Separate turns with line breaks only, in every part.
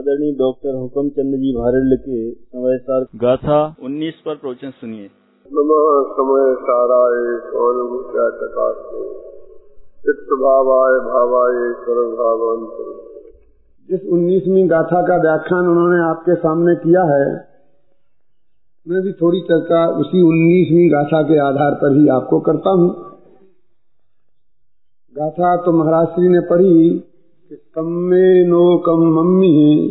आदरणीय डॉक्टर हुक्मचंद जी भारल के समय सार गाथा 19 पर प्रवचन सुनिए।
नमः समय साराय कौनकासे चित्त भावाय भावाय सर्वभावांत।
जिस 19वीं गाथा का व्याख्यान उन्होंने आपके सामने किया है, मैं भी थोड़ी चर्चा उसी 19वीं गाथा के आधार पर ही आपको करता हूँ। गाथा तो महाराज श्री ने पढ़ी कि कम्मे नो कम मम्मी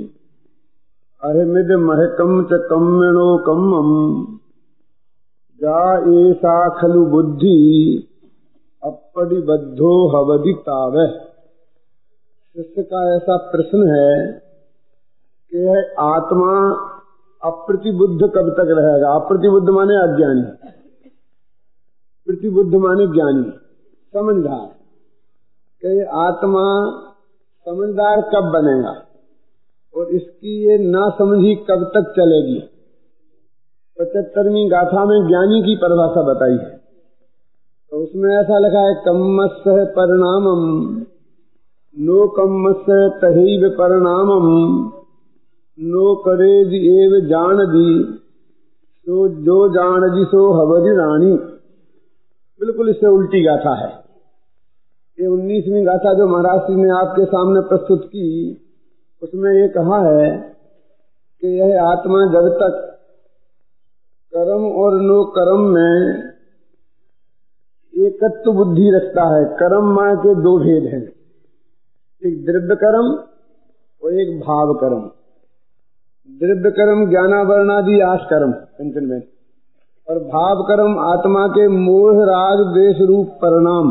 अहमिद महकम च कम्मेणो कम्मम जा ऐसा खलु बुद्धि अपरिबद्धो हवदितावे। शिष्य का ऐसा प्रश्न है कि यह आत्मा अप्रतिबुद्ध कब तक रहेगा। अप्रतिबुद्ध माने अज्ञानी, प्रतिबुद्ध माने ज्ञानी, समझदार। कि आत्मा समझदार कब बनेगा और इसकी ये नासमझी कब तक चलेगी। 75वीं गाथा में ज्ञानी की परिभाषा बताई है, तो उसमें ऐसा लिखा है कम्मस्य परिणामम नो कम्मस्य तहैव परिणामम नो करेज एव जानदी सो जो जानदी सो हवदि रानी। बिल्कुल इससे उल्टी गाथा है। ये 19वीं गाथा जो महाराज श्री ने आपके सामने प्रस्तुत की, उसमें ये कहा है कि यह आत्मा जब तक कर्म और नो कर्म में एकत्व बुद्धि रखता है। कर्म मां के दो भेद हैं, एक द्रव्य कर्म और एक भाव कर्म। द्रव्य कर्म ज्ञानावरणादि आस कर्म पंचन में, और भाव कर्म आत्मा के मोह राग द्वेष रूप परिणाम,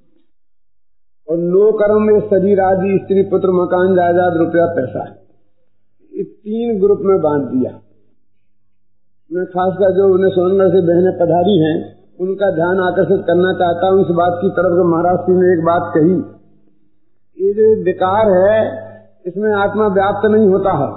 और नो कर्म में शरीर आदि स्त्री पुत्र मकान जायदाद रुपया पैसा। ये 3 ग्रुप में बांट दिया। मैं खासकर जो उन्हें सोनगढ़ से बहनें पधारी हैं उनका ध्यान आकर्षित करना चाहता हूँ इस बात की तरफ। महाराज श्री ने एक बात कही, ये जो विकार है इसमें आत्मा व्याप्त नहीं होता है,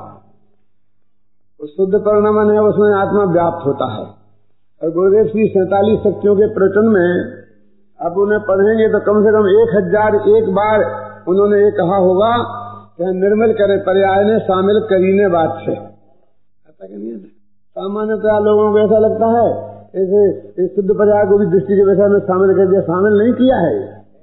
शुद्ध परिणामन है उसमें आत्मा व्याप्त होता है। और गुरुदेव श्री 47 शक्तियों के प्रवचन में आप उन्हें पढ़ेंगे तो कम से कम 1001 बार उन्होंने ये कहा होगा कि निर्मल करे पर्याय ने शामिल करीने बात से। ऐसा कि नहीं है? सामान्यतः लोगों को ऐसा लगता है ऐसे शुद्ध पर्याय को भी दृष्टि के विषय में शामिल कर दिया। शामिल नहीं किया है,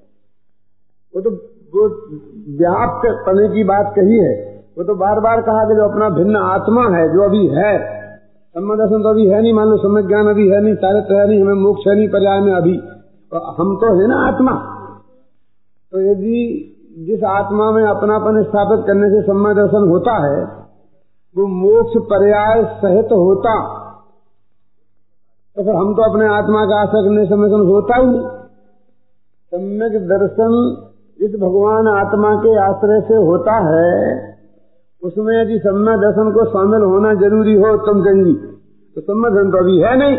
वो तो वो व्याप्त पने की बात कही है। वो तो बार बार कहा कि जो अपना भिन्न आत्मा है, जो अभी है, सम्मदर्शन तो अभी है नहीं, मान लो सम्यक ज्ञान अभी है नहीं, चारित्र है नहीं, हमें मोक्ष है नहीं पर्याय में अभी, तो हम तो है ना आत्मा। तो यदि जिस आत्मा में अपनापन स्थापित करने से सम्यक दर्शन होता है वो मोक्ष पर्याय सहित होता, तो फिर हम तो अपने आत्मा का आश्रय करने से सम्यक होता ही नहीं। सम्यक दर्शन इस भगवान आत्मा के आश्रय से होता है, उसमें यदि सम्यक दर्शन को शामिल होना जरूरी हो उत्तम चंगी, तो सम्यक दर्शन तो अभी है नहीं,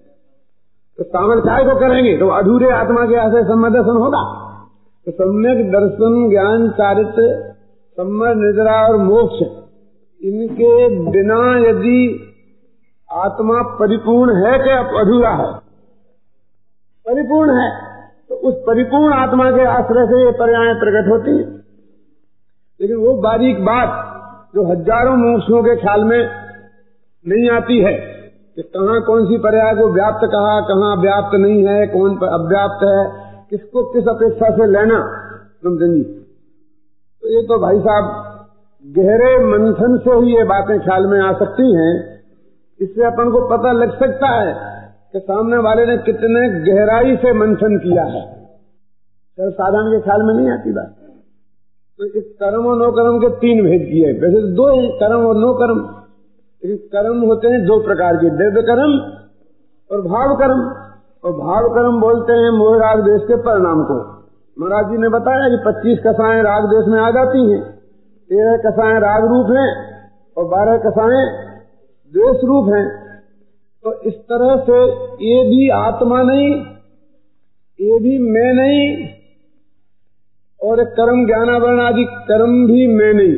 तो शामिल काय को करेंगे। तो अधूरे आत्मा के आश्रय सम्यक दर्शन होगा। तो सम्यक दर्शन ज्ञान चारित्र सम्यक निद्रा और मोक्ष, इनके बिना यदि आत्मा परिपूर्ण है कि अधूरा है? परिपूर्ण है। तो उस परिपूर्ण आत्मा के आश्रय से ये पर्याय प्रकट होती है। लेकिन वो बारीक बात जो हजारों मुमुक्षुओं के ख्याल में नहीं आती है कि कहाँ कौन सी पर्याय को व्याप्त कहा, कहाँ व्याप्त नहीं है, कौन अव्याप्त है, किसको किस अपेक्षा से लेना समझेंगी। तो ये तो भाई साहब गहरे मंथन से ही ये बातें ख्याल में आ सकती हैं। इससे अपन को पता लग सकता है कि सामने वाले ने कितने गहराई से मंथन किया है। सर साधारण के ख्याल में नहीं आती बात। तो इस कर्म और नो कर्म के 3 भेद किए। वैसे 2 कर्म और नो कर्म, लेकिन कर्म होते हैं 2 प्रकार के, द्रव्य कर्म और भाव कर्म। और भाव कर्म बोलते हैं मोह राग देश के परिणाम को। महाराज जी ने बताया कि 25 कसाएं राग देश में आ जाती हैं, 13 कसाएं राग रूप हैं और 12 कसाएं द्वेष रूप हैं। तो इस तरह से ये भी आत्मा नहीं, ये भी मैं नहीं, और कर्म ज्ञानावरण आदि कर्म भी मैं नहीं।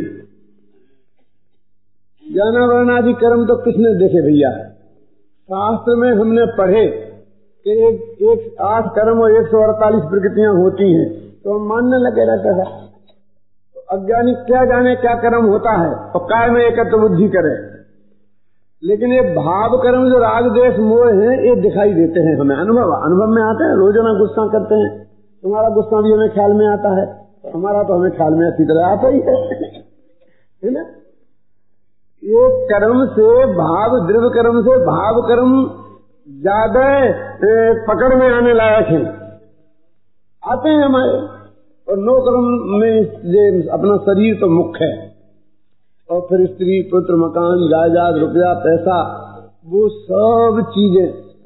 ज्ञानावरण आदि कर्म तो किसने देखे भैया? शास्त्र में हमने पढ़े कि एक 8 कर्म और 148 प्रकृतियां होती हैं, तो हम मानने लगे रहते हैं। तो अज्ञानी क्या जाने क्या कर्म होता है और काय में एकत्र बुद्धि करे, लेकिन ये भाव कर्म जो राग द्वेष मोह है ये दिखाई देते हैं हमें, अनुभव में आते हैं। रोजाना गुस्सा करते हैं, तुम्हारा गुस्सा भी हमें ख्याल में आता है, हमारा तो हमें ख्याल में अच्छी तरह आता ही है ना। ये कर्म से भाव, द्रव्य कर्म से भाव कर्म ज्यादा पकड़ में आने लायक है, आते हैं हमारे। और नो कर्म में अपना शरीर तो मुख्य है, और फिर स्त्री पुत्र मकान जायदाद रुपया पैसा वो सब चीजें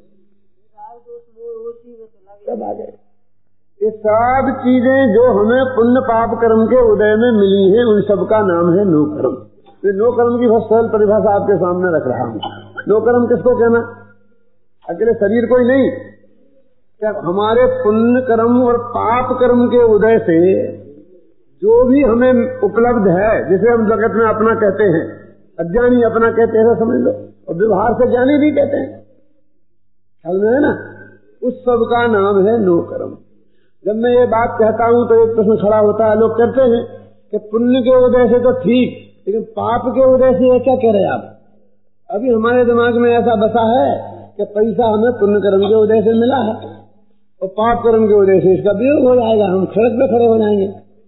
सब आ गए। ये सब चीजें जो हमें पुण्य पाप कर्म के उदय में मिली हैं उन सब का नाम है नो कर्म। ये नो कर्म की बहुत सरल परिभाषा आपके सामने रख रहा हूँ। नो कर्म किसको कहना? अकेले शरीर को ही नहीं, क्या हमारे पुण्य कर्म और पाप कर्म के उदय से जो भी हमें उपलब्ध है, जिसे हम जगत में अपना कहते हैं, अज्ञानी अपना कहते हैं समझ लो, और व्यवहार से ज्ञानी भी कहते हैं, ख्याल में है ना, उस सब का नाम है नो कर्म। जब मैं ये बात कहता हूँ तो एक प्रश्न खड़ा होता है, लोग कहते हैं कि पुण्य के उदय से तो ठीक, लेकिन पाप के उदय से ये क्या कह रहे हैं आप? अभी हमारे दिमाग में ऐसा बसा है कि पैसा हमें पुण्य कर्म के उदय से मिला है और पाप कर्म के उदय से इसका वियोग हो जाएगा, हम सड़क पे खड़े हो जाएंगे।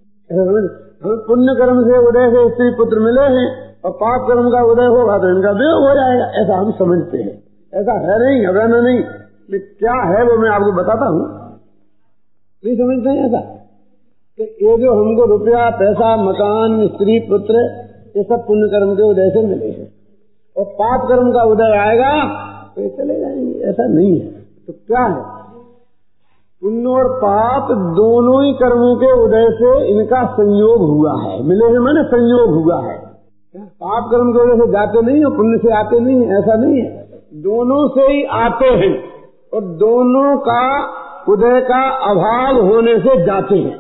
हम पुण्य कर्म से उदय से स्त्री पुत्र मिले हैं और पाप कर्म का उदय होगा तो इनका वियोग हो जाएगा, ऐसा हम समझते हैं। ऐसा है नहीं, अवैध नहीं, क्या है वो मैं आपको बताता हूँ। नहीं समझते हैं ऐसा कि ये जो हमको रुपया पैसा मकान स्त्री पुत्र ये सब पुण्य कर्म के उदय से मिले हैं और पाप कर्म का उदय आएगा तो ये चले जाएंगे, ऐसा नहीं है। तो क्या है? पुण्य और पाप दोनों ही कर्मों के उदय से इनका संयोग हुआ है, मिले हैं मैंने संयोग हुआ है। पाप कर्म की वजह से जाते नहीं और पुण्य से आते नहीं, ऐसा नहीं है, दोनों से ही आते हैं और दोनों का उदय का अभाव होने से जाते हैं।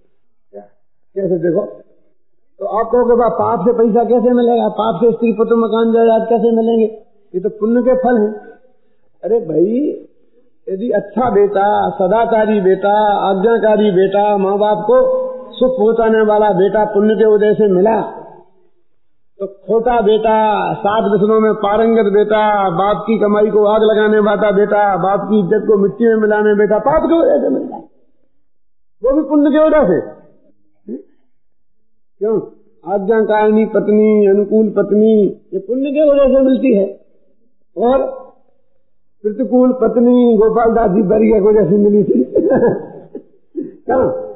कैसे देखो तो आप कहोगे पाप से पैसा कैसे मिलेगा, पाप से स्त्री पुत्र मकान जायदाद कैसे मिलेंगे, ये तो पुण्य के फल हैं। अरे भाई यदि अच्छा बेटा, सदाचारी बेटा, आज्ञाकारी बेटा, माँ बाप को सुख पहुंचाने वाला बेटा पुण्य के उदय से मिला, तो खोटा बेटा, 7 विषयों में पारंगत बेटा, बाप की कमाई को आग लगाने वाला बेटा, बाप की इज्जत को मिट्टी में मिलाने बेटा पाप के वजह से मिलता है, वो भी पुण्य के वजह से। क्यों? आज्ञाकारिणी पत्नी, अनुकूल पत्नी ये पुण्य के वजह से मिलती है, और प्रतिकूल पत्नी गोपाल दास जी बरिया को जैसी मिली थी क्या?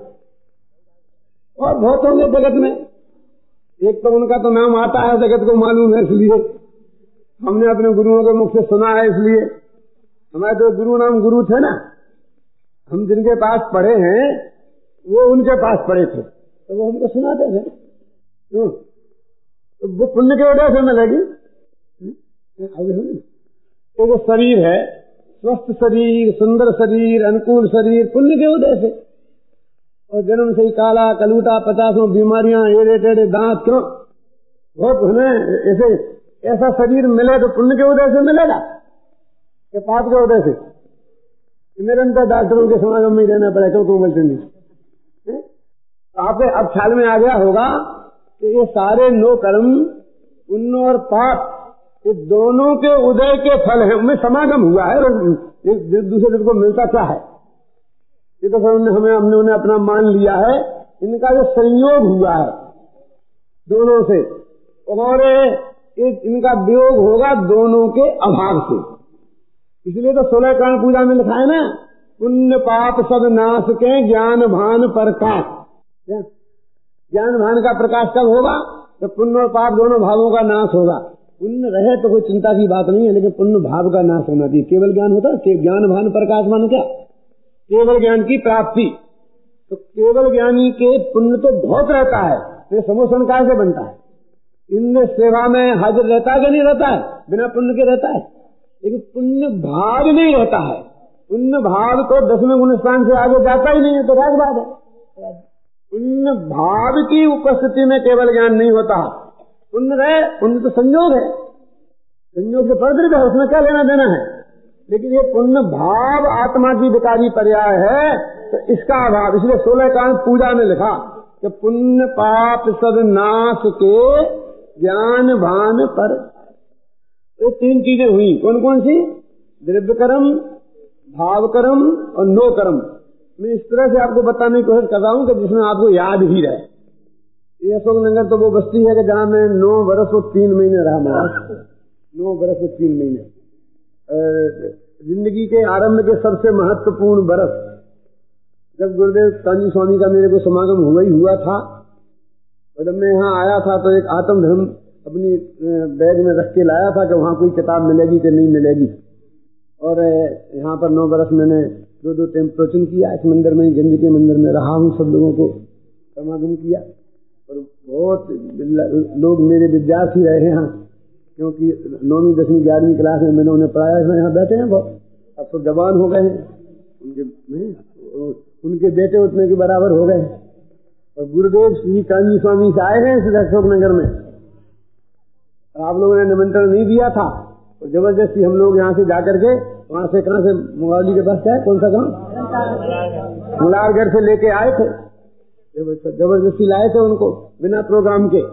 और बहुत होंगे जगत में, एक तो उनका तो नाम आता है, जगत को मालूम है, इसलिए हमने अपने गुरुओं के मुख से सुना है, इसलिए हमारे तो गुरु नाम गुरु थे ना, हम जिनके पास पढ़े हैं वो उनके पास पढ़े थे तो वो हमको सुनाते थे। क्यों? तो वो पुण्य के वजह से मिलेगी। तो वो शरीर है, स्वस्थ शरीर, सुंदर शरीर, अनुकूल शरीर, पुण्य के उदय से, और जन्म से ही काला कलूटा 50 बीमारियां, एड़े टेढ़े दांत, क्यों? बहुत हमें ऐसे ऐसा शरीर मिले तो पुण्य के उदय से मिलेगा कि पाप के उदय से? निरंतर डॉक्टरों के समागम में रहना पड़ेगा, क्यों कोमल चंदी? आपके अब ख्याल में आ गया होगा कि ये सारे नो कर्म, पुण्य और पाप, ये दोनों के उदय के फल है, उनमें समागम हुआ है, एक दूसरे को मिलता क्या है? ये तो हमने उन्हें अपना मान लिया है, इनका जो संयोग हुआ है दोनों से, और इनका वियोग होगा दोनों के अभाव से। इसलिए तो 16 कांड पूजा में लिखा है ना, पुण्य पाप सब नाश के ज्ञान भान प्रकाश। ज्ञान भान का प्रकाश कब होगा? तो पुण्य और पाप दोनों भावों का नाश होगा। पुण्य रहे तो कोई चिंता की बात नहीं है, लेकिन पुण्य भाव का नाश होना चाहिए। केवल ज्ञान होता है, ज्ञान भान प्रकाश मान क्या? केवल ज्ञान की प्राप्ति। तो केवल ज्ञानी के पुण्य तो बहुत रहता है, ये समोसन कैसे बनता है? इनमें सेवा में हाजिर रहता है कि नहीं रहता है? बिना पुण्य के रहता है, लेकिन पुण्य भाव नहीं रहता है। पुण्य भाव तो 10वें गुण स्थान से आगे जाता ही नहीं है, तो राज बात है। पुण्य भाव की उपस्थिति में केवल ज्ञान नहीं होता। पुण्य रहे, पुण्य तो संयोग है, संयोग से परिदृढ़ है, उसमें क्या लेना देना है। लेकिन ये पुण्य भाव आत्मा की विकारी पर्याय है, तो इसका अभाव, इसलिए 16 कांड पूजा में लिखा कि पुण्य पाप सब नाश के ज्ञान भान पर। ये तीन चीजें हुई, कौन कौन सी? द्रव्य कर्म, भाव कर्म और नो कर्म। मैं इस तरह से आपको बताने की कोशिश कर रहा हूं कि जिसमें आपको याद भी रहे। ये अशोकनगर तो वो बस्ती है कि जहां मैं 9 वर्ष और 3 महीने रहा। महाराज 9 वर्ष और 3 महीने जिंदगी के आरंभ के सबसे महत्वपूर्ण वर्ष, जब गुरुदेव कांजी स्वामी का मेरे को समागम हुआ ही हुआ था। और जब मैं यहाँ आया था तो एक आत्म धर्म अपनी बैग में रख के लाया था कि वहाँ कोई किताब मिलेगी कि नहीं मिलेगी। और यहाँ पर 9 वर्ष मैंने 2 टाइम प्रवचन किया। इस मंदिर में, गंज के मंदिर में रहा हूँ, सब लोगों को समागम किया। और बहुत लोग मेरे विद्यार्थी रहे हैं यहाँ, क्योंकि 9वीं 10वीं 11वीं क्लास में मैंने उन्हें पढ़ाया। यहाँ बैठे हैं बहुत, अब तो जवान हो गए हैं, उनके बेटे उतने के बराबर हो गए। और गुरुदेव श्री कांजी स्वामी से आए हैं इस अशोकनगर में। आप लोगों ने निमंत्रण नहीं दिया था, तो जबरदस्ती हम लोग यहाँ से जाकर के, वहाँ से कहाँ से, मुगावली के पास क्या, कौन सा गाँव, मुलारगढ़ से लेके आए थे। जबरदस्ती लाए थे उनको बिना प्रोग्राम के।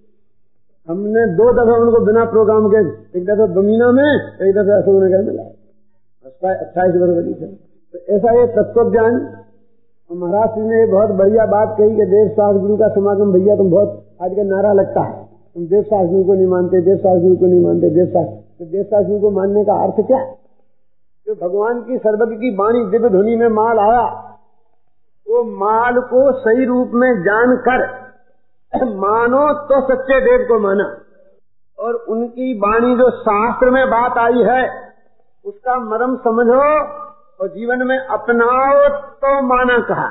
हमने 2 दफा उनको बिना प्रोग्राम के, एक दफा बमीना में, एक दफा अशोकनगर में लाए। 28 फरवरी से। तो ऐसा ये तत्व ज्ञान। महाराज जी ने बहुत बढ़िया बात कही कि देव शास्त्र गुरु का समागम। भैया तुम बहुत आजकल नारा लगता है, तुम देव शास्त्र गुरु को नहीं मानते, देव शास्त्र गुरु को नहीं मानते, देव शास्त्र। तो देव शास्त्र गुरु को मानने का अर्थ क्या? जो भगवान की सर्वज्ञ की वाणी दिव्य ध्वनि में माल आया, वो माल को सही रूप में जानकर मानो तो सच्चे देव को माना। और उनकी वाणी जो शास्त्र में बात आई है उसका मर्म समझो और जीवन में अपनाओ तो माना कहा।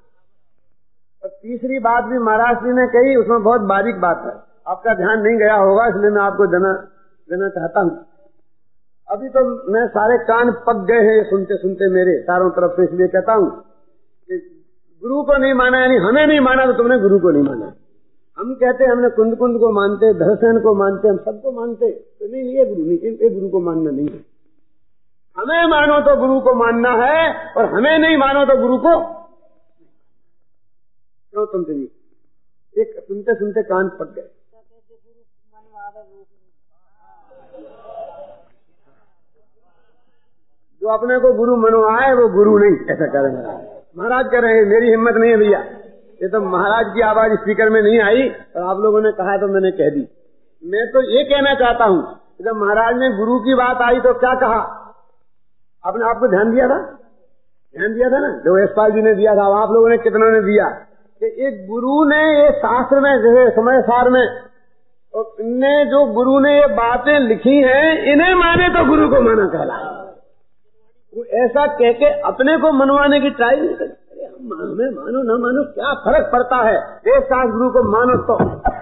और तीसरी बात भी महाराज जी ने कही, उसमें बहुत बारीक बात है, आपका ध्यान नहीं गया होगा, इसलिए मैं आपको देना चाहता हूँ। अभी तो मैं सारे कान पक गए हैं सुनते सुनते मेरे चारों तरफ से, इसलिए कहता हूँ कि गुरु को नहीं माना, यानी हमें नहीं माना तो तुमने गुरु को नहीं माना। हम कहते हमने कुंद कुंद को मानते, धरसेन को मानते, हम सबको मानते, तो नहीं ये गुरु नहीं, ये गुरु को मानना नहीं है। हमें मानो तो गुरु को मानना है, और हमें नहीं मानो तो गुरु को क्यों सुनते नहीं। एक सुनते सुनते कान पक गए। जो अपने को गुरु मनवाए वो गुरु नहीं, ऐसा करेंगे महाराज। कह रहे हैं मेरी हिम्मत नहीं है भैया, ये तो महाराज की आवाज स्पीकर में नहीं आई और आप लोगों ने कहा तो मैंने कह दी। मैं तो ये कहना चाहता हूँ, जब महाराज ने गुरु की बात आई तो क्या कहा? आपने आपको ध्यान दिया था? ध्यान दिया था ना, जो यशपाल जी ने दिया था, आप लोगों ने कितनों ने दिया कि एक गुरु ने ये शास्त्र में, जैसे समय सार में, और इनने जो गुरु ने ये बातें लिखी हैं, इन्हें माने तो गुरु को माना कहलाए। वो ऐसा कह के अपने को मनवाने की ट्राई नहीं करते। हमें मानो न मानो क्या फर्क पड़ता है, एक साथ गुरु को मानो तो।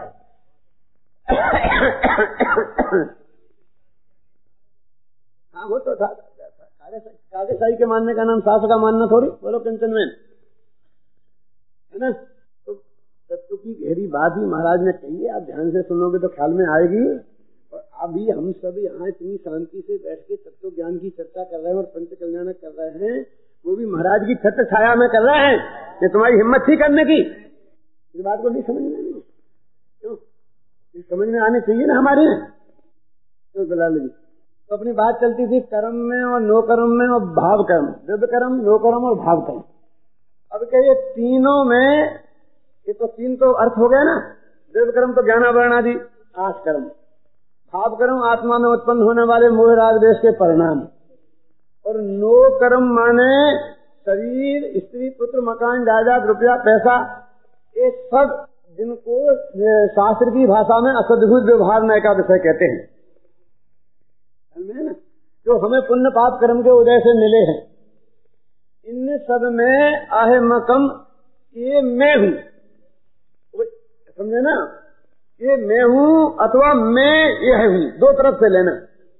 हाँ वो तो था, कागे साई के मानने का नाम शास्त्र का मानना थोड़ी। बोलो कंचन में है ना। तो तत्व की गहरी बात ही महाराज ने कही है, आप ध्यान से सुनोगे तो ख्याल में आएगी। और अभी हम सब यहाँ इतनी शांति से बैठ के तत्व ज्ञान की चर्चा कर रहे हैं और पंच कल्याण कर रहे हैं, वो भी महाराज की छत्र छाया में कर रहे हैं। कि तुम्हारी हिम्मत थी करने की, इस बात को नहीं समझ में नहीं, क्यों समझ में आनी चाहिए ना हमारे। तो दलाल जी तो अपनी बात चलती थी कर्म में और नो कर्म में और भाव कर्म, द्रव्य कर्म, नो कर्म और भाव कर्म। अब क्या ये तीनों में, ये तो 3 तो अर्थ हो गया ना। द्रव्य कर्म तो ज्ञानावरण आदि आस कर्म, भाव कर्म आत्मा में उत्पन्न होने वाले मोह राग द्वेष के परिणाम, और नो कर्म माने शरीर, स्त्री, पुत्र, मकान, जायदाद, रुपया, पैसा, ये सब जिनको शास्त्र की भाषा में असद्भुत व्यवहार नय का विषय कहते हैं, ना, जो हमें पुण्य पाप कर्म के उदय से मिले हैं। इन सब में अहमकम, ये मैं हूँ, समझे ना, ये मैं हूँ अथवा मैं यह हूँ, 2 तरफ से लेना।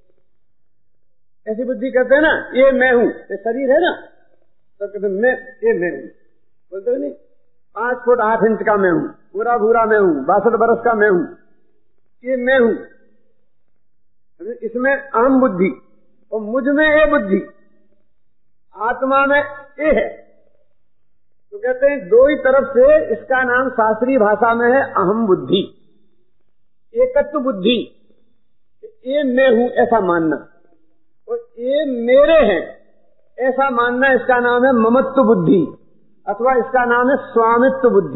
ऐसी बुद्धि करते हैं ना, ये मैं हूँ, ये शरीर है ना, तो कहते मैं, ये मैं हूँ, बोलते नहीं 5 फुट 8 इंच का मैं हूँ, पूरा भूरा मैं हूँ, 62 बरस का मैं हूँ, ये मैं हूँ। इसमें अहम बुद्धि और मुझ में ये बुद्धि, आत्मा में ये है। तो कहते हैं दो ही तरफ से इसका नाम शास्त्रीय भाषा में है अहम बुद्धि, एकत्व बुद्धि, ये मैं हूं ऐसा मानना, और ये मेरे हैं ऐसा मानना, इसका नाम है ममत्व बुद्धि, अथवा इसका नाम है स्वामित्व बुद्धि।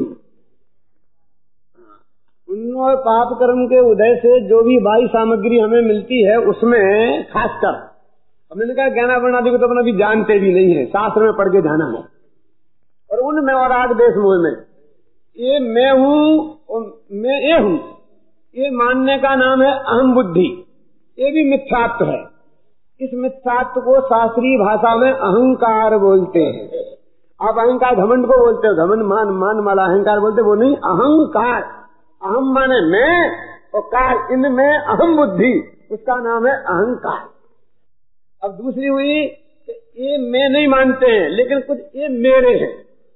पुण्य और पाप कर्म के उदय से जो भी बाह्य सामग्री हमें मिलती है उसमें खासकर हमने कहा ज्ञानावरण आदि को तो अपना भी जानते भी नहीं है, शास्त्र में पढ़ के जाना है, और उनमें और राग देश मोह में ये मैं हूं और मैं ये हूं ये मानने का नाम है अहम बुद्धि। ये भी मिथ्यात्व है। इस मिथ्यात्व को शास्त्रीय भाषा में अहंकार बोलते हैं। आप अहंकार घमंड को बोलते हो, घमंड मान वाला अहंकार बोलते, वो नहीं, अहंकार। अहम माने मैं और कार, इनमें अहम बुद्धि, उसका नाम है अहंकार। अब दूसरी हुई ये मैं नहीं मानते हैं, लेकिन कुछ ये मेरे हैं,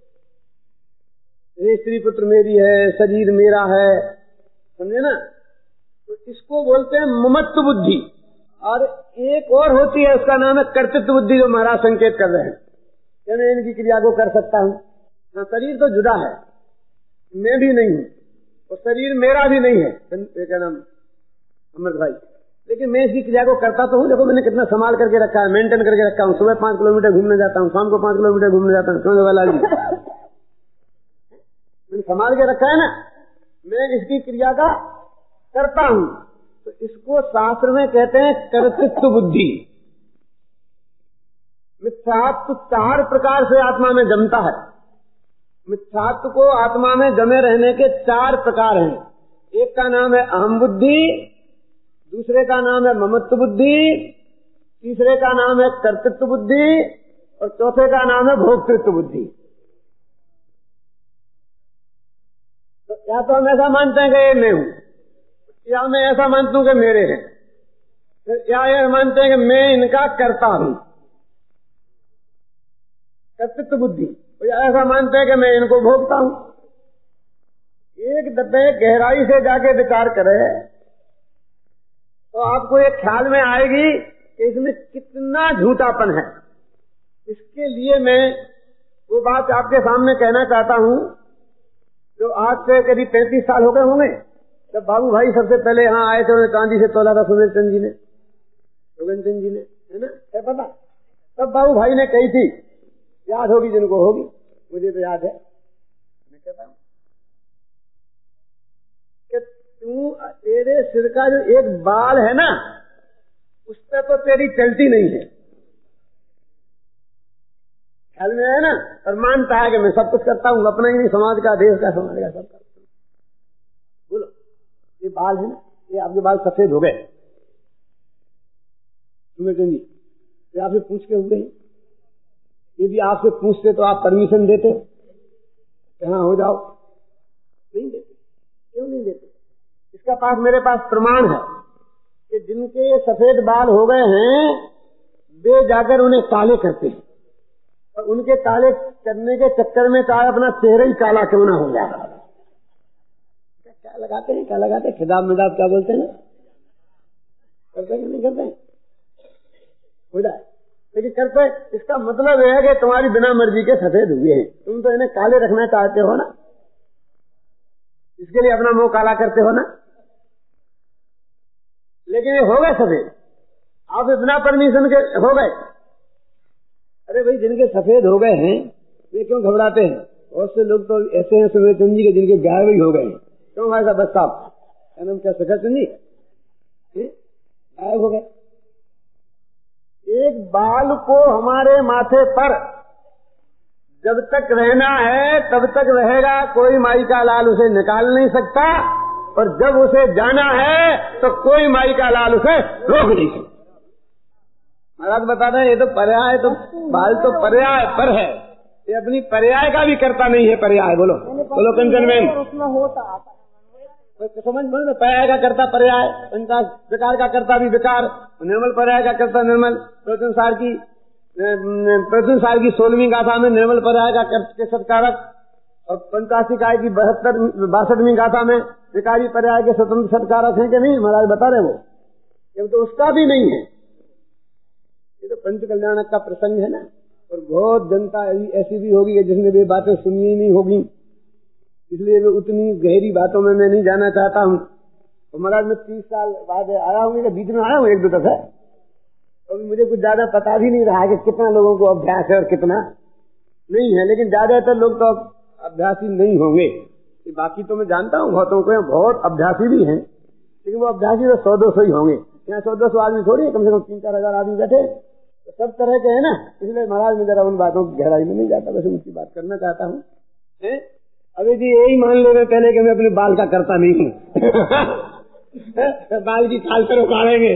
ये स्त्री पुत्र मेरी है, शरीर मेरा है, समझे ना, तो इसको बोलते हैं ममत्व बुद्धि। और एक और होती है, उसका नाम है कर्तृत्व बुद्धि, जो महाराज संकेत कर रहे हैं कि मैं इनकी क्रिया को कर सकता हूँ। हाँ, शरीर तो जुदा है, मैं भी नहीं हूँ और शरीर मेरा भी नहीं है, क्या नाम अमृत भाई, लेकिन मैं इसकी क्रिया को करता तो हूँ। देखो मैंने कितना संभाल करके रखा है, मेंटेन करके रखा हूँ। सुबह 5 किलोमीटर घूमने जाता हूँ, शाम को 5 किलोमीटर घूमने जाता हूँ, क्यों वाला मैंने संभाल के रखा है ना, मैं इसकी क्रिया का करता हूँ। तो इसको शास्त्र में कहते हैं कर्तृत्व बुद्धि। मिथ्यात्व 4 प्रकार से आत्मा में जमता है। मिथ्यात्व को आत्मा में जमे रहने के 4 प्रकार हैं। एक का नाम है अहम बुद्धि, दूसरे का नाम है ममत्व बुद्धि, तीसरे का नाम है कर्तृत्व बुद्धि और चौथे का नाम है भोक्तृत्व बुद्धि। तो या तो हम ऐसा मानते हैं कि ये मैं हूं, या मैं ऐसा मानता हूं कि मेरे हैं, या ये मानते हैं कि मैं इनका करता हूं, कर्तृत्व बुद्धि, या ऐसा मानते हैं कि मैं इनको भोगता हूं। एक दफे गहराई से जाके विचार करे तो आपको एक ख्याल में आएगी कि इसमें कितना झूठापन है। इसके लिए मैं वो बात आपके सामने कहना चाहता हूं, जो आज से करीब 35 साल हो गए होंगे, जब बाबू भाई सबसे पहले यहाँ आए थे, उन्हें चांदी से तोला था सुमेर चंद जी ने, सुगन चंद जी ने, है ना, क्या पता। तब बाबू भाई ने कही थी, याद होगी जिनको होगी, मुझे तो याद है, मैं कहता हूँ कि तू तेरे सिर का जो एक बाल है ना, उस पर तो तेरी चलती नहीं है, ख्याल में है ना, और मानता है कि मैं सब कुछ करता हूँ, अपना ही नहीं, समाज का, देश का, समाज का सब करता हूँ। बोलो, ये बाल है ना, ये आपके बाल सफेद हो गए, तुम्हें कहेंगे ये आपसे पूछ के हुए, यदि आपसे पूछते तो आप परमिशन देते, हाँ हो जाओ, नहीं देते। क्यों नहीं देते? इसका पास मेरे पास प्रमाण है कि जिनके ये सफेद बाल हो गए हैं, वे जाकर उन्हें काले करते हैं, और उनके काले करने के चक्कर में चाहे अपना चेहरा ही काला क्यों ना हो जाए, क्या लगाते हैं, क्या लगाते हैं, खिदाब मिदाब क्या बोलते हैं ना, करते हैं कि नहीं करते हैं, हो जाए, लेकिन करते। इसका मतलब यह है कि तुम्हारी बिना मर्जी के सफेद हुए हैं, तुम तो इन्हें काले रखना चाहते हो ना, इसके लिए अपना मुंह काला करते हो ना, लेकिन ये हो गए सफेद, आप बिना परमिशन के हो गए। अरे भाई, जिनके सफेद हो गए हैं वे क्यों घबराते हैं? बहुत से लोग तो ऐसे हैं सुमेर चंद जी के, जिनके गायब ही हो गए हैं। क्यों भाई साहब, बस साहब क्या नाम, क्या सुमेर चंद जी गायब हो गए। एक बाल को हमारे माथे पर जब तक रहना है तब तक रहेगा, कोई माई का लाल उसे निकाल नहीं सकता, और जब उसे जाना है तो कोई माई का लाल उसे रोक नहीं सकता। महाराज बता रहे हैं, ये तो पर्याय, तो बाल तो पर्याय पर है, ये अपनी पर्याय का भी करता नहीं है। पर्याय बोलो, बोलो कंचन में समझ में, पर्याय का करता पर्याय, पंचाश विकार का करता भी विकार, निर्मल पर्याय का करता निर्मल। प्रद्युम्न सार की 16वीं गाथा में निर्मल पर्याय का के सत्कारक, और 85 काय की 62वीं गाथा में विकारी पर्याय के स्वतंत्र सत्कारक हैं कि नहीं, महाराज बता रहे वो, ये तो उसका भी नहीं है। ये तो पंच कल्याणक का प्रसंग है ना, और बहुत जनता ऐसी भी होगी कि जिसने वे बातें सुनी ही नहीं होगी, इसलिए मैं उतनी गहरी बातों में मैं नहीं जाना चाहता हूँ। तो महाराज मैं 30 साल बाद आया हूँ, बीच में आया हूँ एक दो दफे, अभी मुझे कुछ ज्यादा पता भी नहीं रहा कि कितना लोगों को अभ्यास है और कितना नहीं है, लेकिन ज्यादातर लोग तो अभ्यासी नहीं होंगे। बाकी तो मैं जानता हूँ बहुतों को बहुत अभ्यासी भी हैं, लेकिन वो अभ्यासी तो 100-200 ही होंगे। यहाँ 100-200 आदमी थोड़ी है, कम से कम 3-4 हजार आदमी बैठे, तो सब तरह के है ना। इसलिए महाराज मैं जरा उन बातों की गहराई में नहीं जाता, बस उनकी बात करना चाहता हूँ। अभी जी यही मान लेना पहले कि मैं अपने बाल का करता नहीं हूँ बाल की खाल पर उखाड़ेंगे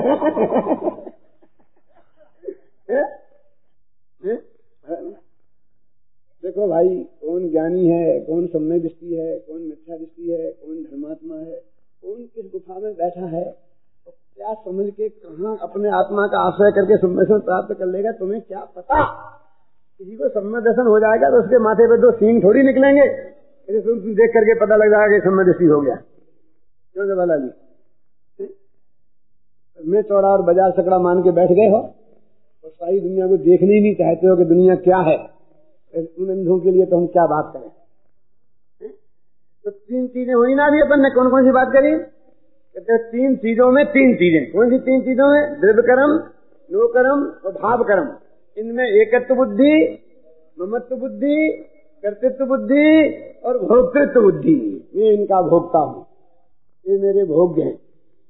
देखो भाई, कौन ज्ञानी है, कौन सम्यक दृष्टि है, कौन मिथ्या दृष्टि है, कौन धर्मात्मा है, कौन किस गुफा में बैठा है, तो क्या समझ के कहाँ अपने आत्मा का आश्रय करके सम्मेलन प्राप्त कर लेगा, तुम्हें क्या पता। किसी को सम्यक दर्शन हो जाएगा तो उसके माथे पे 2 सींग थोड़ी निकलेंगे, देख करके पता लग जाएगा कि सम्यक दृष्टि हो गया। क्यों जवाहरलाल जी, मैं चौड़ा और बाजार सकड़ा मान के बैठ गए हो और सारी दुनिया को देखने ही नहीं चाहते हो कि दुनिया क्या है। उन अंधों के लिए तो हम क्या बात करें। तो 3 चीजें हुई ना, अभी अपन ने कौन कौन सी बात करी? कहते 3 चीजों में 3 चीजें। कौन सी 3 चीजों में? द्रव्य कर्म, नो कर्म और भाव कर्म। इनमें एकत्व बुद्धि, ममत्व बुद्धि, कर्तृत्व बुद्धि और भोक्तृत्व बुद्धि। मैं इनका भोगता हूँ, ये मेरे भोग्य हैं।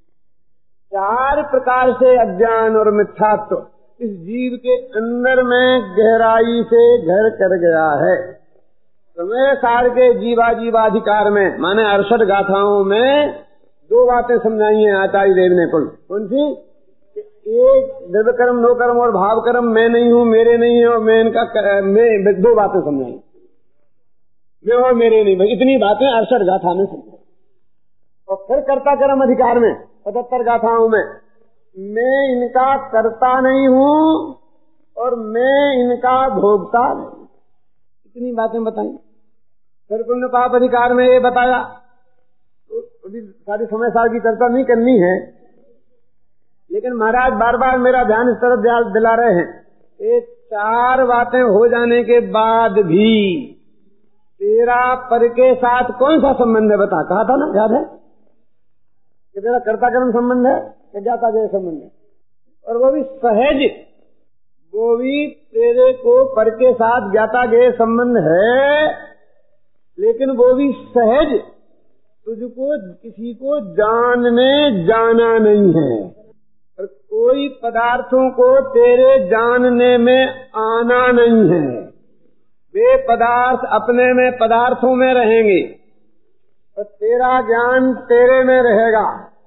4 प्रकार से अज्ञान और मिथ्यात्व इस जीव के अंदर में गहराई से घर कर गया है। समय सार के जीवाधिकार में माने 68 गाथाओं में 2 बातें समझाई हैं आचार्य देव ने। कौन सी? एक द्रव्य कर्म, नो कर्म और भाव कर्म मैं नहीं हूँ, मेरे नहीं है, और मैं इनका मैं 2 बातें समझाई, मैं और मेरे नहीं, भाई इतनी बातें 68 गाथा में समझाई। और फिर कर्ता कर्म अधिकार में 75 गाथाओं में मैं इनका करता नहीं हूँ और मैं इनका भोगता नहीं, इतनी बातें बताई। फिर पुण्य पाप अधिकार में ये बताया। तो अभी सारी समय साल की चर्चा नहीं करनी है, लेकिन महाराज बार बार मेरा ध्यान इस तरफ दिला रहे हैं। ये 4 बातें हो जाने के बाद भी तेरा पर के साथ कौन सा संबंध है? बता, कहा था ना, याद है कि तेरा कर्ता कर्म संबंध है, ज्ञाता गए संबंध है, और वो भी सहज, वो भी तेरे को पर के साथ ज्ञाता गए संबंध है, लेकिन वो भी सहज, तुझको किसी को जानने जाना नहीं है। और कोई पदार्थों को तेरे जानने में आना नहीं है। वे पदार्थ अपने में पदार्थों में रहेंगे और तेरा ज्ञान तेरे में रहेगा।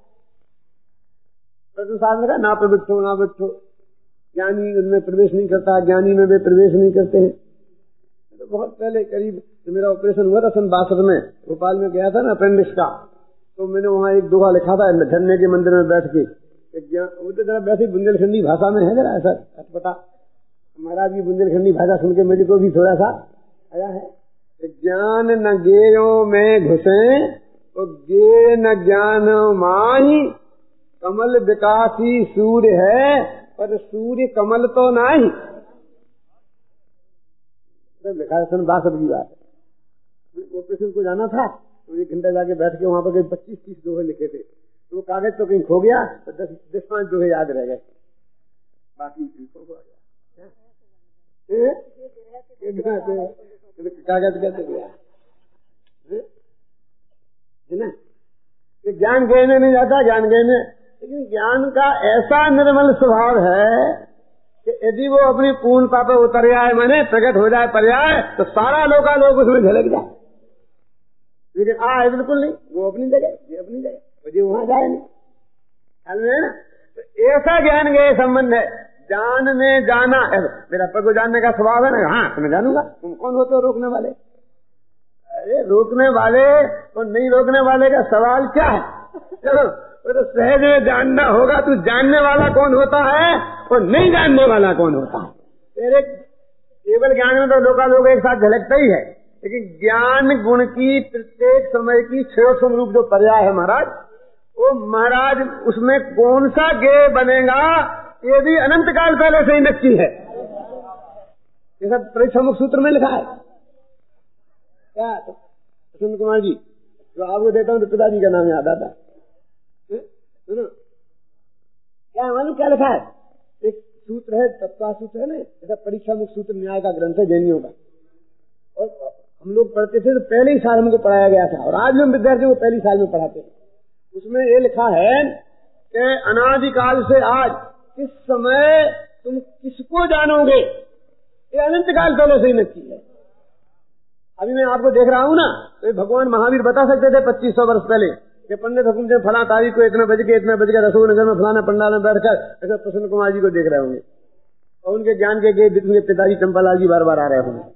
तो ना प्रवृत्तो ना वृत्तो, ज्ञानी उनमें प्रवेश नहीं करता, ज्ञानी में वे प्रवेश नहीं करते हैं। तो बहुत पहले करीब तो मेरा ऑपरेशन हुआ था सन 62 में, भोपाल में गया था ना अपेंडिक्स का, तो मैंने वहाँ एक दोहा लिखा था झरने के मंदिर में बैठ के। वो तो जरा वैसे बुंदेलखंडी भाषा में है, जरा ऐसा अटपटा। महाराज की बुंदेलखंडी भाषा सुन के मुझे को भी थोड़ा सा आया है। ज्ञान न गेयो में घुसे तो गे न ज्ञान माही, कमल विकासी सूर्य है पर सूर्य कमल तो नहीं। लिखा है सन 62 की बात है। ऑपरेशन को जाना था तो 1 घंटा जाके बैठ के वहां पर 25-30 दोहे लिखे थे। तो वो कागज तो कहीं खो गया, तो 10-5 दोहे याद रह गए, बाकी खो गया। कागज कैसे गया है ना? ज्ञान कहने नहीं जाता, ज्ञान कहने, लेकिन ज्ञान का ऐसा निर्मल स्वभाव है कि यदि वो अपनी पूर्णता पर उतर जाए, माने प्रकट हो जाए पर्याय, तो सारा लोग उसमें झलक जाए। लेकिन बिल्कुल नहीं, वो अपनी जगह, ये अपनी जगह, मुझे वहां जाए नहीं। तो ऐसा ज्ञान के संबंध है। जान में जाना, मेरा पर को जानने का स्वभाव है ना, हाँ तो मैं जानूंगा। तुम कौन होते हो रोकने वाले? अरे रोकने वाले और नहीं रोकने वाले का सवाल क्या है? चलो तो सहज में जानना होगा, तू जानने वाला कौन होता है और नहीं जानने वाला कौन होता है। तेरे केवल ज्ञान में तो लोग एक साथ झलकता ही है, लेकिन ज्ञान गुण की प्रत्येक समय की क्षयोत्सम रूप जो पर्याय है महाराज, वो महाराज उसमें कौन सा गे बनेगा ये भी अनंत काल पहले से ही नक्की है। ये सब परीक्षा मुख सूत्र में लिखा है क्या? तो प्रसन्न कुमार जी जो आपको देता हूँ तो पिताजी का नाम याद आता है। सुनो क्या मालूम क्या लिखा है? एक सूत्र है, तत्वा सूत्र है ना, ऐसा परीक्षा मुख सूत्र न्याय का ग्रंथ है जैनियों का, और हम लोग पढ़ते थे तो पहले ही साल हमको पढ़ाया गया था, और आज भी हम विद्यार्थियों को पहले साल में पढ़ाते हैं। उसमें ये लिखा है कि अनादिकाल से आज किस समय तुम किसको जानोगे, ये अनंत काल पहले से ही नक्की है। अभी मैं आपको देख रहा हूँ ना, तो भगवान महावीर बता सकते थे 2500 वर्ष पहले कि पंडित हुकुम से फला तारीख को इतना बज के रसूल नगर में फलाना पंडाल में बैठकर ऐसा प्रसन्न कुमार जी को देख रहे होंगे, और उनके ज्ञान के पिताजी चंपालाल जी बार बार आ रहे होंगे।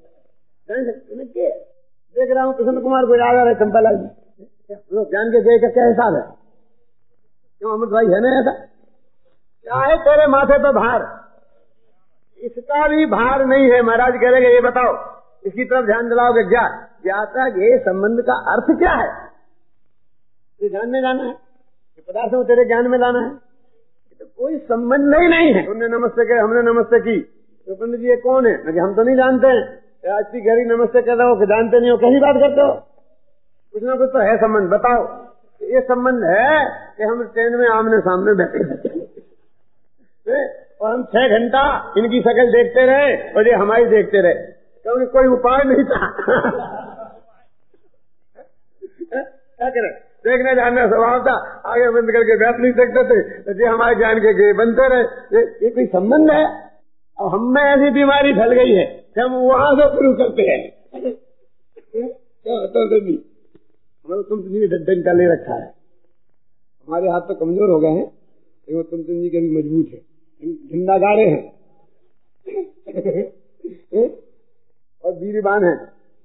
देख रहा हूँ प्रसन्न कुमार को याद आ रहा है चंपालाल जी, ज्ञान के गए का क्या हिसाब है? क्यों अमृत भाई है ना ऐसा? क्या है तेरे माथे पे भार? इसका भी भार नहीं है। महाराज कह रहे ये बताओ, इसकी तरफ ध्यान दिलाओगे क्या? ज्ञाता ये संबंध का अर्थ क्या है? ये जानने जाना है, ये पदार्थों को तेरे ज्ञान में लाना है, तो कोई संबंध ही नहीं है। तुमने नमस्ते किया, हमने नमस्ते की, तो पंडित जी ये कौन है? हम तो नहीं जानते हैं। आज की गहरी नमस्ते कर रहे हो कि जानते नहीं हो, कैसी बात करते हो? कुछ ना कुछ तो है संबंध, बताओ। ये संबंध है कि हम ट्रेन में आमने सामने बैठे रहते और हम 6 घंटा इनकी शक्ल देखते रहे और ये हमारी देखते रहे, क्योंकि कोई उपाय नहीं था। क्या करें, देखने जानना स्वभाव था, आगे बंद करके बैठ नहीं सकते थे, तो ये हमारे ज्ञान के बनते रहे। ये कोई संबंध है? और हम में ऐसी बीमारी फैल गई है कि हम वहां से शुरू करते हैं। क्या होता है? तुम जी डंडा ले रखा है, हमारे हाथ तो कमजोर हो गए हैं, लेकिन तुम जी के भी मजबूत है, झंडा गाड़े हैं और वीरबान है।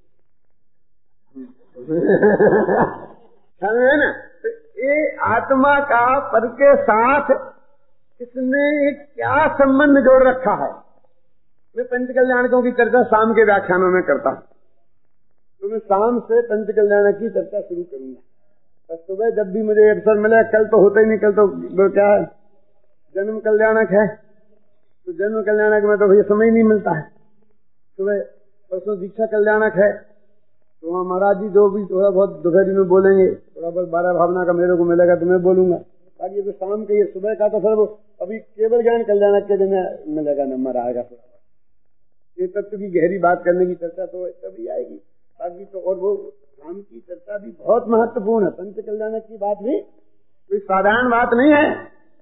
है ना? तो ये आत्मा का पद के साथ इसने क्या संबंध जोड़ रखा है? मैं पंच कल्याणकों की चर्चा शाम के व्याख्यानों में करता हूँ, तो मैं शाम से पंच कल्याण की चर्चा शुरू करूंगा। सुबह जब भी मुझे अवसर मिले, कल तो होता ही नहीं, कल तो क्या है जन्म कल्याणक है, तो जन्म कल्याणक में तो भैया समय ही नहीं मिलता है। सुबह परसों दीक्षा कल्याणक है, तो वहाँ महाराज जी जो भी थोड़ा बहुत दोपहरी में बोलेंगे, थोड़ा बहुत 12 भावना का मेरे को मिलेगा तो मैं बोलूंगा। बाकी तो शाम के ये सुबह का तो फिर वो अभी केवल ज्ञान कल्याणक के दिन मिलेगा, नंबर आएगा। ये तत्व की गहरी बात करने की चर्चा तो तभी आएगी। बाकी तो और वो शाम की चर्चा भी बहुत महत्वपूर्ण है। पंच कल्याणक की बात भी कोई साधारण बात नहीं है।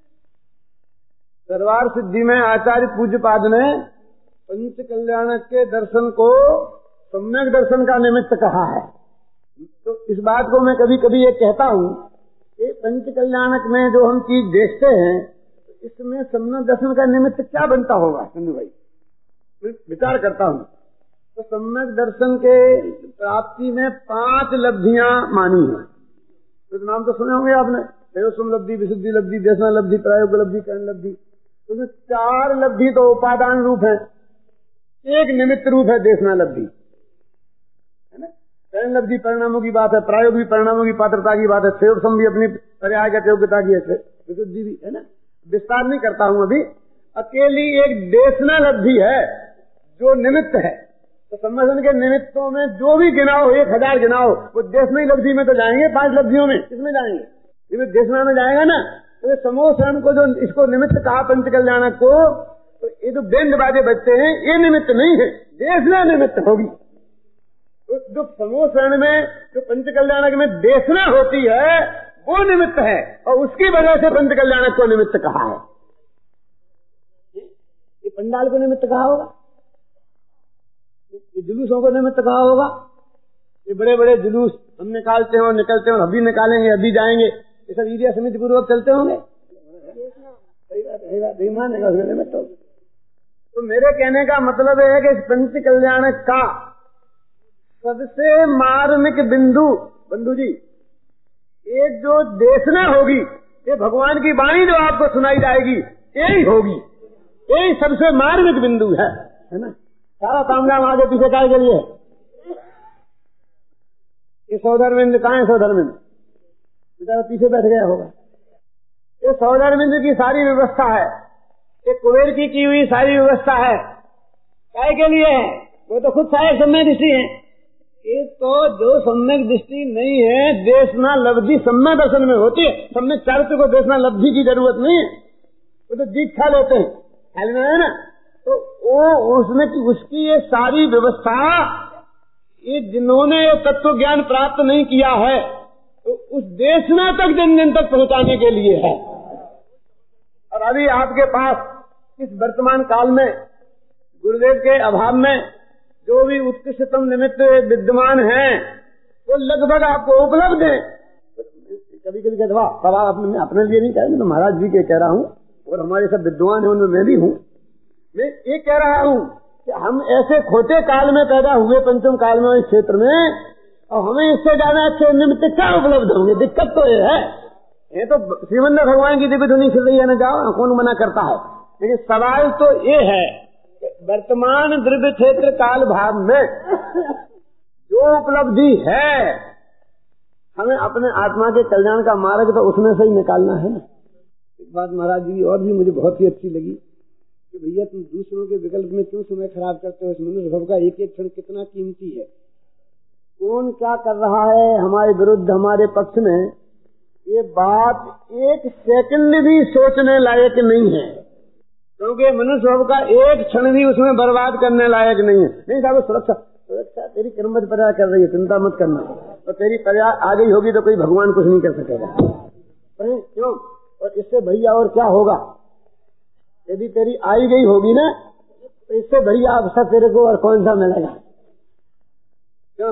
दरबार सिद्धि में आचार्य पूज्यपाद ने पंच कल्याणक के दर्शन को सम्यक दर्शन का निमित्त कहा है। तो इस बात को मैं कभी कभी ये कहता हूँ कि पंच कल्याणक में जो हम चीज देखते हैं, इसमें सम्यक दर्शन का निमित्त क्या बनता होगा? चंदू भाई विचार करता हूँ तो सम्यक दर्शन के प्राप्ति में 5 लब्धियां मानी है। तो नाम तो सुने होंगे आपने, देवस्वम लब्धि, विशुद्धि लब्धि, देशना लब्धि, प्रायोग लब्धि, कर्ण लब्धि। तो 4 लब्धि तो उपादान रूप है, एक निमित्त रूप है देशना लब्धि, है ना। कर्ण लब्धि परिणामों की बात है, प्रायोग भी परिणामों की पात्रता की बात है, सेवसम भी अपनी पर्याय का योग्यता की है, विशुद्धि भी है ना। विस्तार नहीं करता हूं अभी। अकेली एक देशना लब्धि है जो निमित्त है। तो सम्मेलन के निमित्तों में जो भी गिनाओ, 1000 गिनाओ, वो देशना लब्धि में तो जाएंगे। 5 लब्धियों में किसमें जाएंगे? निमित्त देशना में जाएगा ना। तो समूह शरण को जो इसको निमित्त कहा पंच कल्याणक को, तो ये जो बैंड बाजे बजते हैं ये निमित्त नहीं है, देशना निमित्त होगी। तो जो समूह शरण में जो पंच कल्याणक में देशना होती है वो निमित्त है, और उसकी वजह से पंच कल्याणक को निमित्त कहा है। ये पंडाल को निमित्त कहा होगा, ये जुलूसों को निमित्त कहा होगा। ये बड़े बड़े जुलूस हम निकालते हैं और निकलते हैं और अभी निकालेंगे, अभी जाएंगे, ये सब ईदिया समिति पूर्वक चलते होंगे। सही मानेगा निमित्त। तो मेरे कहने का मतलब है कि पंच कल्याणक का सबसे मार्मिक बिंदु, बंधु जी, ये जो देशना होगी, ये भगवान की वाणी जो आपको सुनाई जाएगी, यही होगी। यही सबसे मार्मिक बिंदु है ना। सारा तामझाम आगे पीछे काय के लिए? ये सौधर्मिंद कहाँ है? सौधर्मिंद बेचारा पीछे बैठ गया होगा। ये सौधर्मिंद की सारी व्यवस्था है, ये कुबेर की हुई सारी व्यवस्था है। काय के लिए है? वो तो खुद सहायक सम्यक दृष्टि है। ये तो जो सम्यक दृष्टि नहीं है, देशना लब्धि सम्यक दर्शन में होती है। सम्यक चारित्र को देशना लब्धि की जरूरत नहीं है, वो तो दीक्षा लेते हैं, ख्याल में है ना। तो वो उसमें उसकी ये सारी व्यवस्था, ये जिन्होंने ये तत्व ज्ञान प्राप्त नहीं किया है, तो उस देशना तक जन जन तक पहुंचाने के लिए है। और अभी आपके पास इस वर्तमान काल में गुरुदेव के अभाव में जो भी उत्कृष्टतम निमित्त विद्यमान है, वो लगभग आपको उपलब्ध है। कभी कभी कहते वाह, सवाल अपने लिए नहीं कह रहा, मैं तो महाराज जी के कह रहा हूँ, और हमारे सब विद्वान हैं, उनमें मैं भी हूँ। मैं ये कह रहा हूँ कि हम ऐसे खोटे काल में पैदा हुए, पंचम काल में इस क्षेत्र में, और हमें इससे ज्यादा अच्छे निमित्त क्या उपलब्ध होंगे? दिक्कत तो ये है। ये तो श्रीमंद भगवान की दिव्य धुनी चल रही है, न जाओ, कौन मना करता है। लेकिन सवाल तो ये है, वर्तमान द्रव्य क्षेत्र काल भाव में जो उपलब्धि है, हमें अपने आत्मा के कल्याण का मार्ग तो उसमें से ही निकालना है ना। एक बात महाराज जी और भी मुझे बहुत ही अच्छी लगी कि भैया तुम दूसरों के विकल्प में क्यों समय खराब करते हो? इस मनुष्य भव का एक एक क्षण कितना कीमती है। कौन क्या कर रहा है हमारे विरुद्ध, हमारे पक्ष में, ये बात एक सेकंड भी सोचने लायक नहीं है, क्योंकि मनुष्य भव का एक क्षण भी उसमें बर्बाद करने लायक नहीं है। नहीं साहब, सुरक्षा तेरी कर्मठ प्रजा कर रही है, चिंता मत करना, तो तेरी प्रजा आ गई होगी तो कोई भगवान कुछ नहीं कर सकेगा। क्यों? और इससे भैया और क्या होगा? यदि तेरी आई गई होगी ना, तो इससे भैया अवसर तेरे को और कौन सा मिलेगा? क्यों?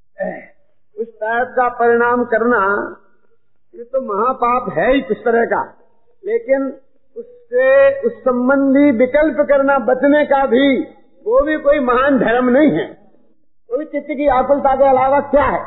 उस टाइप का परिणाम करना ये तो महापाप है ही कुछ तरह का, लेकिन उससे उस संबंधी विकल्प करना, बचने का भी, वो भी कोई महान धर्म नहीं है। वो भी चित्त की आकुलता के अलावा क्या है?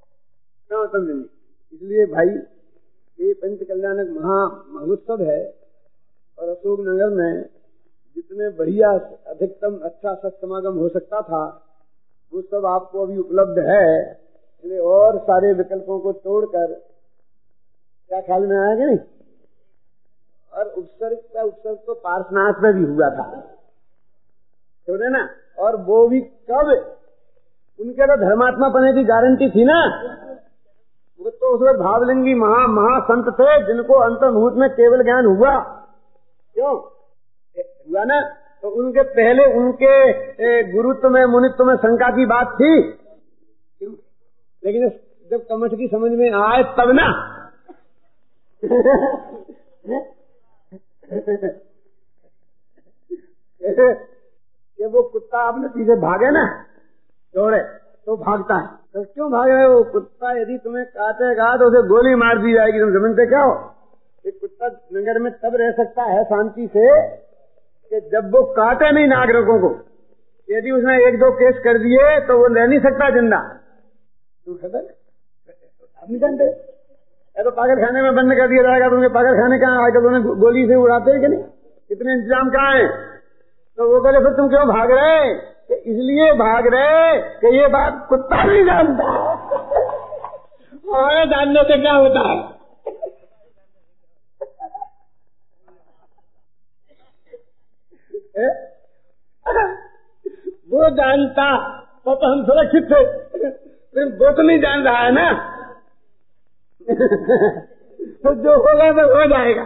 इसलिए भाई ये पंच कल्याणक महोत्सव है, और अशोक नगर में जितने बढ़िया अधिकतम अच्छा सत्समागम हो सकता था, वो सब आपको अभी उपलब्ध है। इसलिए और सारे विकल्पों को तोड़कर, क्या ख्याल में आया कि नहीं? और उपसर्ग तो पार्श्वनाथ में भी हुआ था, समझे ना। और वो भी कब? उनके तो धर्मात्मा पने की गारंटी थी ना। वो तो उस वक्त भावलिंगी महासंत थे, जिनको अंतर्मुहूर्त में केवल ज्ञान हुआ। क्यों हुआ ना? तो उनके पहले उनके गुरुत्व में, मुनित्व में शंका की बात थी, लेकिन जब कमठ की समझ में आए तब ना कि वो कुत्ता आपने पीछे भागे ना, दौड़े तो भागता है, तो क्यों भाग रहे हो? कुत्ता यदि तुम्हें काटेगा तो उसे गोली मार दी जाएगी। तुम समझते क्या हो? एक कुत्ता नगर में तब रह सकता है शांति से कि जब वो काटे नहीं नागरिकों को। यदि उसने एक दो केस कर दिए तो वो रह नहीं सकता जिंदा। तुम खबर आप नहीं जानते? तो पागल खाने में बंद कर दिया जाएगा। तुमने पागल खाने कहाँ? आजकल उन्हें गोली से उड़ाते हैं कि नहीं? कितने इंतजाम कहाँ है? तो वो कहते फिर तुम क्यों भाग रहे? कि इसलिए भाग रहे कि ये बात कुत्ता नहीं जानता। और जानने से क्या होता है? वो जानता तो हम सुरक्षित थे, फिर वो तो नहीं जान रहा है ना। तो जो होगा तो हो जाएगा।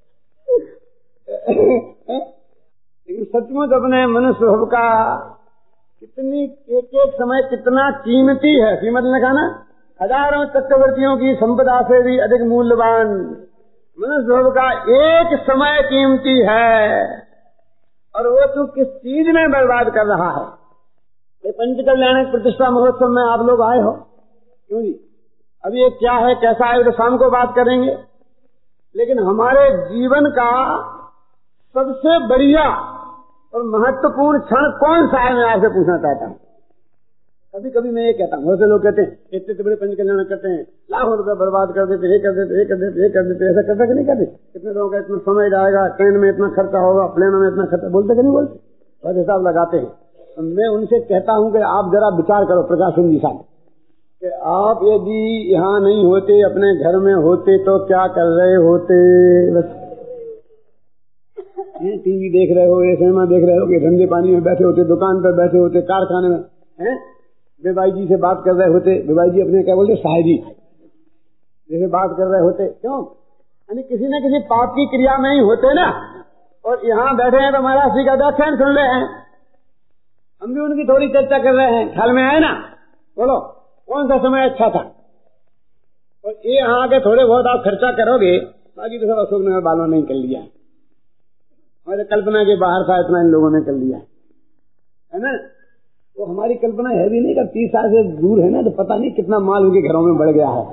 लेकिन सचमुच अपने मनुष्य भव का कितनी एक एक समय कितना कीमती है। श्रीमद ने कहा ना, हजारों चक्रवर्तियों की संपदा से भी अधिक मूल्यवान मनुष्य भव का एक समय कीमती है, और वो तू किस चीज में बर्बाद कर रहा है? ये पंच कल्याणक प्रतिष्ठा महोत्सव में आप लोग आए हो, क्यों जी? अभी ये क्या है, कैसा है, तो शाम को बात करेंगे। लेकिन हमारे जीवन का सबसे बढ़िया और महत्वपूर्ण क्षण कौन सा है, मैं आपसे पूछना चाहता हूँ। कभी कभी मैं ये कहता हूँ, बहुत से लोग कहते हैं इतने बड़े पंच कल्याण करते हैं, लाखों रुपए बर्बाद कर देते, ये कर देते, ये कर देते, ये कर देते। ऐसा करते कि नहीं करते? कितने लोगों का इतना समय जाएगा, ट्रेन में इतना खर्चा होगा, प्लेनों में इतना खर्चा, बोलते कि नहीं बोलते? बहुत हिसाब लगाते हैं। तो मैं उनसे कहता हूँ कि आप जरा विचार करो प्रकाश सिंह जी साहब, कि आप यदि यहाँ नहीं होते, अपने घर में होते, तो क्या कर रहे होते? बस टीवी देख रहे हो, ये सिनेमा देख रहे हो, कि धंधे पानी में बैठे होते, दुकान पर बैठे होते, कारखाने में हैं, बेबाई जी से बात कर रहे होते, बेबाई जी अपने क्या बोलते साहेब जी जैसे बात कर रहे होते, क्यों? यानी किसी न किसी पाप की क्रिया में ही होते ना। और यहाँ बैठे हैं तो महाराज जी का व्याख्यान सुन रहे हैं, हम भी उनकी थोड़ी चर्चा कर रहे हैं, ख्याल में आए ना? बोलो कौन सा समय अच्छा था? और ये यहाँ के थोड़े बहुत आप खर्चा करोगे, बाकी तो सब अशोकनगर वालों ने कर लिया, हमारे कल्पना के बाहर था, इतना इन लोगों ने कर लिया है ना। तो हमारी कल्पना है भी नहीं, 30 साल से दूर है ना, तो पता नहीं कितना माल उनके घरों में बढ़ गया है।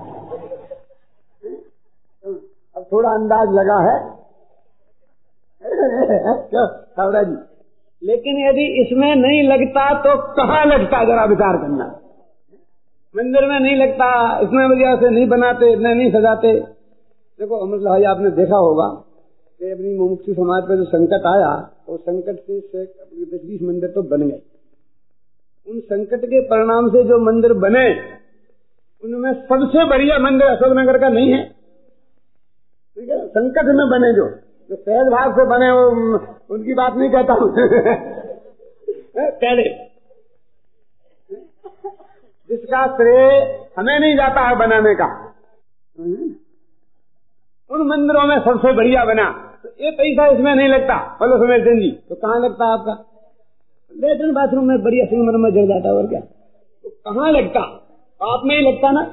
अब थोड़ा अंदाज लगा है क्यों सावरा जी? लेकिन यदि इसमें नहीं लगता तो कहाँ लगता, जरा विचार करना। मंदिर में नहीं लगता, इसमें वजह से नहीं बनाते, इतने नहीं सजाते। देखो अमृत भाई आपने देखा होगा कि अपनी मुमुक्षु समाज पर जो संकट आया, वो संकट से 10-20 मंदिर तो बन गए। उन संकट के परिणाम से जो मंदिर बने, उनमें सबसे बढ़िया मंदिर अशोकनगर का नहीं है, ठीक है? संकट में बने जो सहज भाव से बने, वो उनकी बात नहीं कहता हूँ पहले, जिसका श्रेय हमें नहीं जाता है बनाने का, उन मंदिरों में सबसे बढ़िया बना। तो ये पैसा इसमें नहीं लगता, बोलो सुमेर चंद जी, तो कहाँ लगता है आपका? लेटरिन बाथरूम में बढ़िया संगमरमर जल जाता, और क्या? तो कहाँ लगता? पाप में ही लगता ना।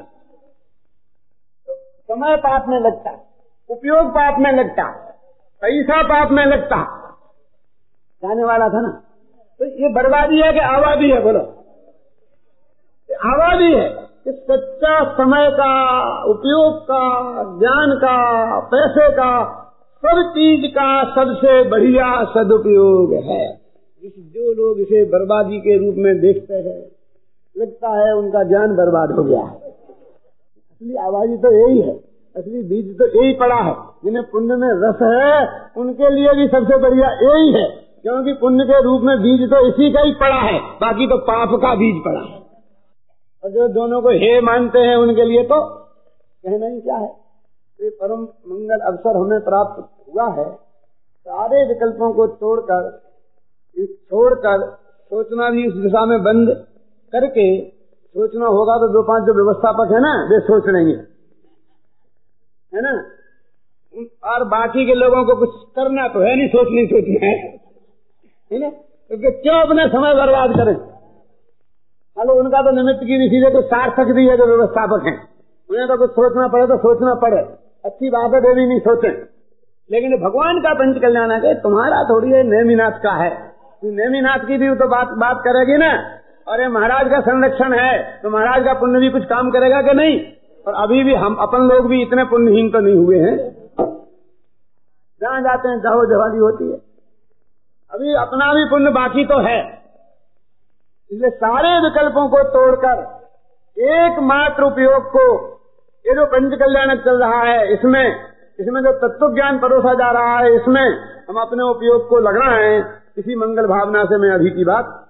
समय पाप में लगता, उपयोग पाप में लगता, पैसा पाप में लगता, जाने वाला था ना। तो ये बर्बादी है कि आबादी है? बोलो आबादी है कि सच्चा समय का, उपयोग का, ज्ञान का, पैसे का, सब चीज का सबसे बढ़िया सदुपयोग है। जो लोग इसे बर्बादी के रूप में देखते हैं, लगता है उनका ज्ञान बर्बाद हो गया है। असली आबादी तो यही है, असली बीज तो यही पड़ा है। जिन्हें पुण्य में रस है उनके लिए भी सबसे बढ़िया यही है, क्योंकि पुण्य के रूप में बीज तो इसी का ही पड़ा है, बाकी तो पाप का बीज पड़ा है। और जो दोनों को हे मानते हैं उनके लिए तो कहना ही क्या है। ये परम मंगल अवसर हमें प्राप्त हुआ है। सारे विकल्पों को छोड़कर सोचना भी इस दिशा में बंद करके, सोचना होगा तो 2-5 जो व्यवस्थापक है ना, वे सोच लेंगे, है ना। और बाकी के लोगों को कुछ करना तो है नहीं, सोचना है ना। तो क्यों अपना समय बर्बाद करें? चलो उनका तो निमित्त की ऋषि से तो सार्थक भी है जो व्यवस्थापक हैं, उन्हें तो कुछ सोचना पड़े तो सोचना पड़े, अच्छी बात है, भी नहीं सोचे। लेकिन भगवान का पंच कल्याण है, तुम्हारा थोड़ी है नेमिनाथ का है, नेमिनाथ की भी तो बात करेगी ना। और ये महाराज का संरक्षण है तो महाराज का पुण्य भी कुछ काम करेगा कि नहीं? और अभी भी हम अपन लोग भी इतने पुण्यहीन तो नहीं हुए हैं, जहाँ जाते हैं जाओ जवाली होती है, अभी अपना भी पुण्य बाकी तो है। इसलिए सारे विकल्पों को तोड़कर एकमात्र उपयोग को, ये जो पंच कल्याणक चल रहा है, इसमें जो तत्व ज्ञान परोसा जा रहा है, इसमें हम अपने उपयोग को लगना है। इसी मंगल भावना से मैं अभी की बात